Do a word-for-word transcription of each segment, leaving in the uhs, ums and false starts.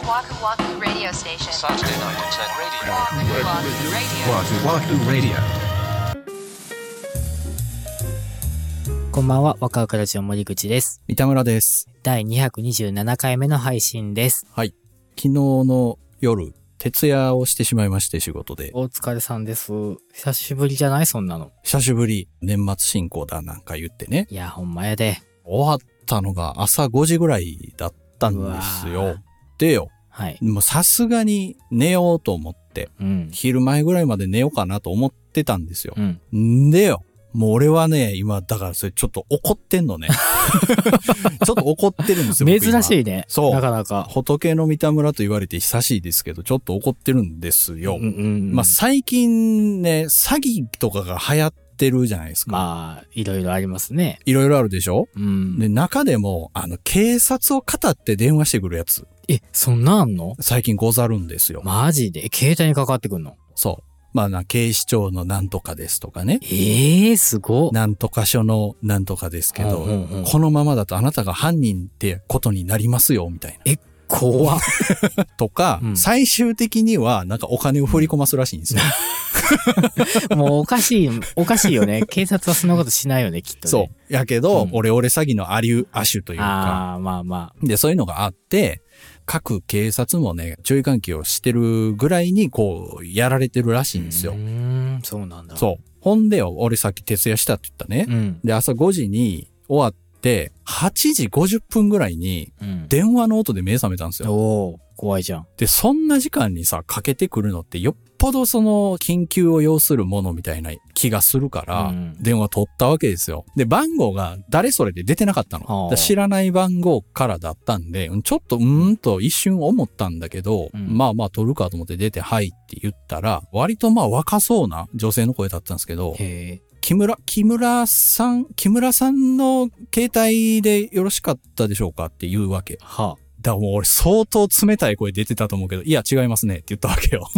Waku Waku Radio Station. Saturday night at ten radio. Waku Waku Radio. Waku Waku Radio。こんばんは、ワクワクラジオ森口です。 三田村です。 だいにひゃくにじゅうななかいめの配信です。 はい。昨日の夜、徹夜をしてしまいまして、仕事で。 お疲れさんです。久しぶりじゃない？そんなの。 久しぶり。年末進行だなんか言ってね。 いや、ほんまやで。 終わったのが朝ごじぐらいだったんですよ。でよ。 はい。 もうさすがに寝ようと思って、 うん、 昼前ぐらいまで寝ようかなと思ってたんですよ。 うん。 んでよ。もう俺はね、今、だからそれちょっと怒ってんのね。ちょっと怒ってるんですよ。 珍しいね。 そう。 なかなか。 仏の三田村と言われて久しいですけど、ちょっと怒ってるんですよ。 うんうんうん、 まあ最近ね、詐欺とかが流行ってるじゃないですか。 まあ、いろいろありますね。 いろいろあるでしょ？ うん。 で、中でも、あの、警察を語って電話してくるやつ。 え、そんなんあんの？ 最近ござるんですよ。 マジで？携帯にかかってくんの？ そう。まあな、警視庁のなんとかですとかね。 ええー、すごっ。 なんとか署のなんとかですけど、 うんうんうん、 このままだとあなたが犯人ってことになりますよ、みたいな。 え、怖っ。 とか、うん、最終的にはなんかお金を振り込ますらしいんですよ。 もうおかしい、おかしいよね。警察はそんなことしないよね、きっとね。 そう。やけど、 うん、 オレオレ詐欺のありゅ亜種というか。 ああ、まあまあ。 で、そういうのがあって、各警察もね、注意喚起をしてるぐらいに、こう、やられてるらしいんですよ。 うーん、そうなんだ。 そう。ほんでよ、俺さっき徹夜したって言ったね。 うん、 で、朝ごじに終わって、はちじごじゅっぷんぐらいに、電話の音で目覚めたんですよ。 うん、おー、怖いじゃん。 で、そんな時間にさ、かけてくるのってよっぽどその緊急を要するものみたいな気がするから、うん、電話取ったわけですよ。で、番号が誰それで出てなかったの。知らない番号からだったんで、ちょっとうーんと一瞬思ったんだけど、うん、まあまあ取るかと思って出てはいって言ったら、割とまあ若そうな女性の声だったんですけど、 へー、 木村、木村さん、木村さんの携帯でよろしかったでしょうかって言うわけ。 はあ、 だからもう俺相当冷たい声出てたと思うけど、いや違いますねって言ったわけよ。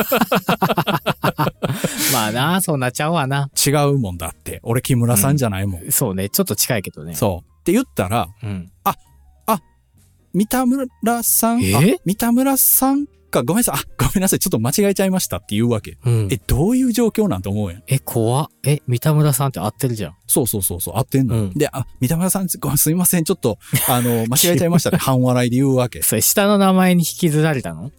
まあな、そうなっちゃうわな。 違うもんだって。俺木村さんじゃないもん。 うん、そうね、ちょっと近いけどね。 そう。って言ったら、 うん、 あ、あ、三田村さん、 え？ 三田村さんか、ごめんなさい、あ、ごめんなさい、ちょっと間違えちゃいましたって言うわけ。 うん、 え、どういう状況なんて思うやん。 え、怖っ。え、三田村さんって合ってるじゃん。 そうそうそうそう、合ってんの。うん、で、あ、三田村さん、ごめん、すいません、ちょっと、あの、間違えちゃいましたって半笑いで言うわけ。 それ、下の名前に引きずられたの？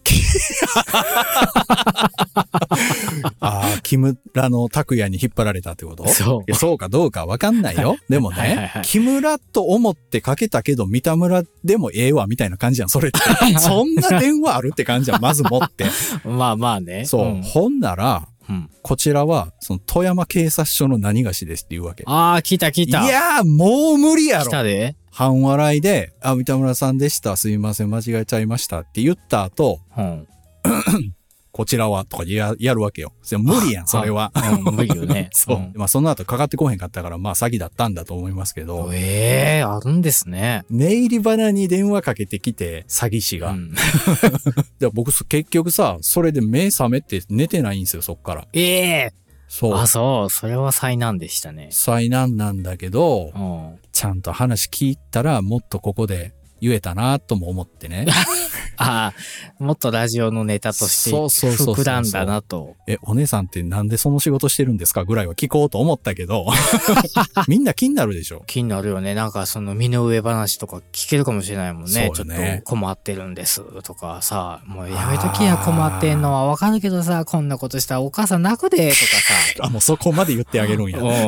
ああ、木村の拓也に引っ張られたってこと？ そう。 そうかどうかわかんないよ。でもね、はいはいはい、木村と思ってかけたけど、三田村でもええわ、みたいな感じやん、それって。そんな電話あるって感じやん、まず持って。 まあまあね。 そう。 うん、 ほんなら、うん、こちらは、その、富山警察署の何がしですって言うわけ。 ああ、来た来た。 いやー、もう無理やろ。 来たで。 半笑いで、あ、三田村さんでした。すいません、間違えちゃいましたって言った後、うん、こちらは、とかや、やるわけよ。無理やん、それは。 うん、無理よね。 そう。うん、まあ、その後かかってこへんかったから、まあ、詐欺だったんだと思いますけど。 ええー、あるんですね。 寝入り花に電話かけてきて、詐欺師が。うん、で僕、結局さ、それで目覚めて寝てないんですよ、そっから。 ええー。 そう。 あ、そう。それは災難でしたね。 災難なんだけど、 うん、 ちゃんと話聞いたら、もっとここで言えたなとも思ってね。 ああ、もっとラジオのネタとして膨らんだなと。 え、お姉さんってなんでその仕事してるんですかぐらいは聞こうと思ったけど、みんな気になるでしょ。 気になるよね。なんかその身の上話とか聞けるかもしれないもんね。ね、ちょっと困ってるんですとかさ、もうやめときや困ってんのはわかるけどさ、こんなことしたらお母さん泣くでとかさ。 あ、もうそこまで言ってあげるんや。おうおう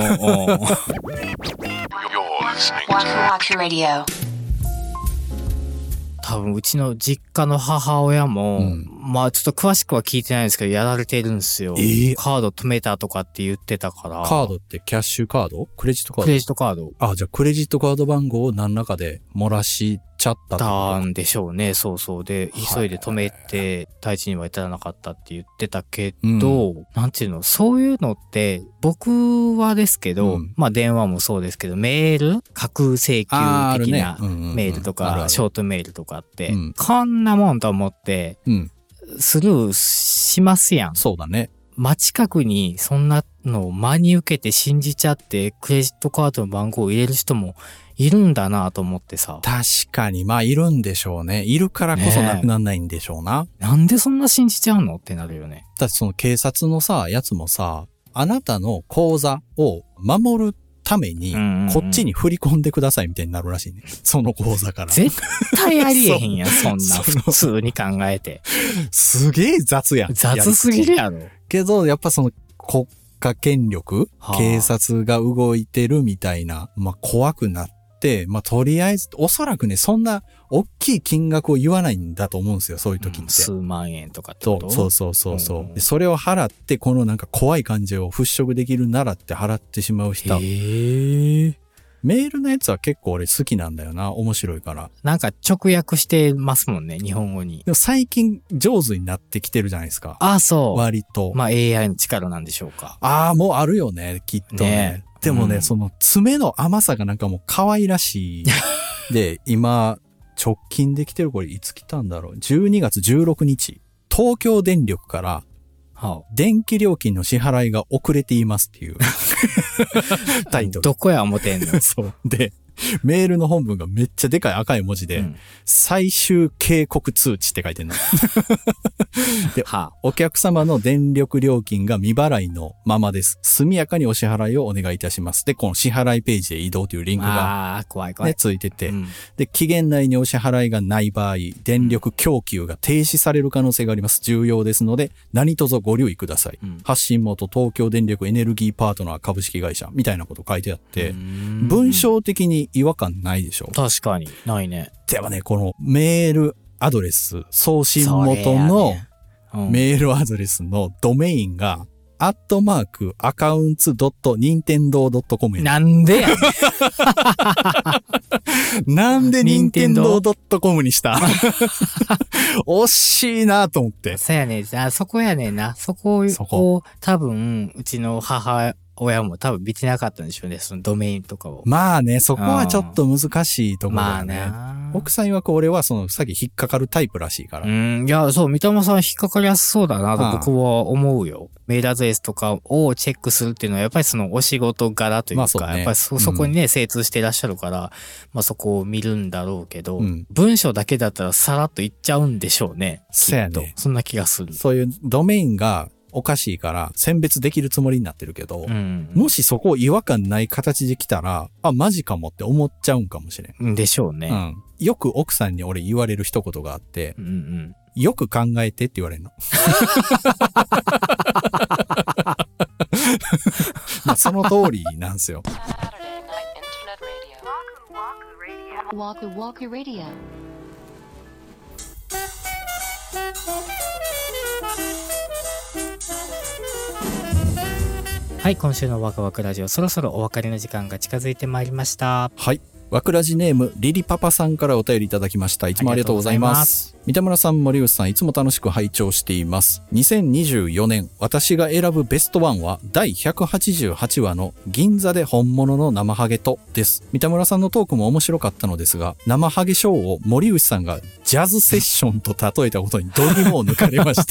多分うちの実家の母親も、うん、まあちょっと詳しくは聞いてないんですけど、やられてるんですよ。えー、カード止めたとかって言ってたから。 カードってキャッシュカード？クレジットカード？ クレジットカード。 あ、じゃあクレジットカード番号を何らかで漏らしちゃったたんでしょうね。そうそう。で、急いで止めて、退治には至らなかったって言ってたけど、うん、なんていうの、そういうのって、僕はですけど、うん、まあ電話もそうですけど、メール架空請求的なメールとか、ショートメールとかって、うん、こんなもんと思って、スルーしますやん。 そうだね。 真近くにそんなのを真に受けて信じちゃって、クレジットカードの番号を入れる人もいるんだなと思ってさ。 確かに、まあいるんでしょうね。いるからこそなくなんないんでしょうな。 ね、なんでそんな信じちゃうのってなるよね。 だってその警察のさ、やつもさ、あなたの口座を守るために、こっちに振り込んでくださいみたいになるらしいね。その口座から。 絶対ありえへんやん、そんな。普通に考えて。 すげえ雑やん。 雑すぎるやろ。 けど、やっぱその国家権力、はあ、警察が動いてるみたいな、まあ怖くなって、まあとりあえず、おそらくね、そんな大きい金額を言わないんだと思うんですよ、そういう時って。うん、 数万円とかってこと？ そうそうそうそう、うん、で。それを払って、このなんか怖い感じを払拭できるならって払ってしまう人。へー。メールのやつは結構俺好きなんだよな。面白いから。 なんか直訳してますもんね、日本語に。 でも最近上手になってきてるじゃないですか。 ああ、そう。 割と。 まあ エーアイ の力なんでしょうか。 ああ、もうあるよね、きっとね。ね、でもね、うん、その爪の甘さがなんかもう可愛らしい。で、今、直近できてるこれいつ来たんだろう。じゅうにがつじゅうろくにち。東京電力から、はあ、電気料金の支払いが遅れていますっていうタイトル。 どこや思てんの？ そう。で、メールの本文がめっちゃでかい赤い文字で、うん、最終警告通知って書いてるの。で、はあ、お客様の電力料金が未払いのままです。速やかにお支払いをお願いいたします。で、この支払いページへ移動というリンクが、 あー、怖い怖い。 ね、ついてて、うん、で、期限内にお支払いがない場合、電力供給が停止される可能性があります。重要ですので、何卒ご留意ください。うん、発信元東京電力エネルギーパートナー株式会社みたいなこと書いてあって、文章的に違和感ないでしょ？ 確かに。ないね。 でもね、このメールアドレス、送信元のメールアドレスのドメインが、アットマークアカウンツドットニンテンドードットコムや。 なんでやねん。なんでニンテンドードットコムにした惜しいなと思って。 そうやね。あ、そこやねんな。そこを多分、うちの母親も多分見てなかったんでしょうね。そのドメインとかを。 まあね、そこはちょっと難しいところだよね。 まあね。 奥さん曰く俺はそのさっき引っかかるタイプらしいから。 うん。いや、そう、三玉さん引っかかりやすそうだなと僕は思うよ。メールアドレスとかをチェックするっていうのはやっぱりそのお仕事柄というか、まあね、やっぱり そ, そこにね、うん、精通していらっしゃるから、まあそこを見るんだろうけど、うん、文章だけだったらさらっと言っちゃうんでしょうね。 そうやね。 そんな気がする。 そういうドメインがおかしいから選別できるつもりになってるけど、うん、もしそこ違和感ない形で来たら、あ、マジかもって思っちゃうんかもしれん。 でしょうね。 うん。よく奥さんに俺言われる一言があって、うんうん、よく考えてって言われるの。まあその通りなんですよ。 Waku Waku Radio。 はい、今週のワクワクラジオ、そろそろお別れの時間が近づいてまいりました。 はい。ワクラジネームリリパパさんからお便りいただきました。いつもありがとうございます。三田村さん、森内さん、いつも楽しく拝聴しています。にせんにじゅうよねん、私が選ぶベストワンはだいひゃくはちじゅうはちわの銀座で本物の生ハゲとです。三田村さんのトークも面白かったのですが、生ハゲショーを森内さんがジャズセッションと例えたことにどぎもを抜かれました。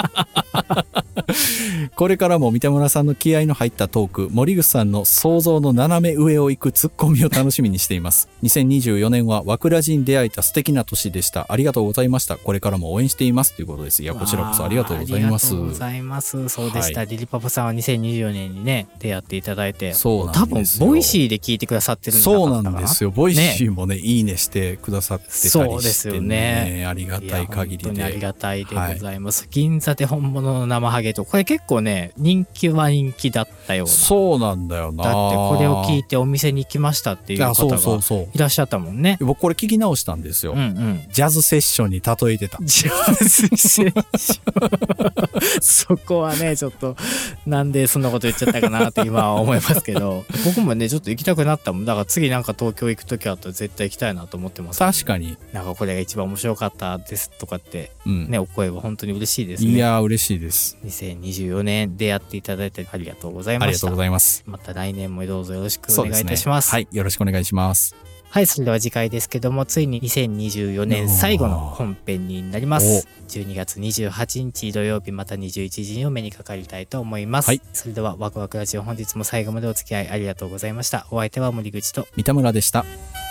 これからも三田村さんの気合の入ったトーク、森口さんの想像の斜め上を行くツッコミを楽しみにしています。にせんにじゅうよねんはワクラジに出会えた素敵な年でした。ありがとうございました。これからも応援していますということです。いや、こちらこそありがとうございます。 ありがとうございます。そうでした。はい、リリパパさんはにせんにじゅうよねんにね、出会っていただいて、 そうなんですよ。 多分ボイシーで聞いてくださってるんじゃなかったかな。 そうなんですよ。ボイシーもね、ね、いいねしてくださってたりして、ね、 そうですよね。 ありがたい限りで。 本当にありがたいでございます。はい、銀座で本物の生ハゲと、これ結構ね、人気は人気だったような。 そうなんだよな。 だってこれを聞いてお店に行きましたっていう方がいらっしゃったもんね。 僕これ聞き直したんですよ。うんうん、ジャズセッションに例えてた。 ジャズセッション。そこはね、ちょっと、なんでそんなこと言っちゃったかなって今は思いますけど、僕もね、ちょっと行きたくなったもん。だから次なんか東京行くときあったら絶対行きたいなと思ってます、ね。 確かに。 なんかこれが一番面白かったですとかって、うん、ね、お声は本当に嬉しいですね。 いやー、嬉しいです。 にせんにじゅうよねん出会っていただいてありがとうございました。 ありがとうございます。 また来年もどうぞよろしくお願いいたします。 そうですね。はい、よろしくお願いします。 はい、それでは次回ですけども、ついににせんにじゅうよねん最後の本編になります。じゅうにがつにじゅうはちにち土曜日またにじゅういちじにお目にかかりたいと思います。はい、それではワクワクラジオ本日も最後までお付き合いありがとうございました。お相手は森口と三田村でした。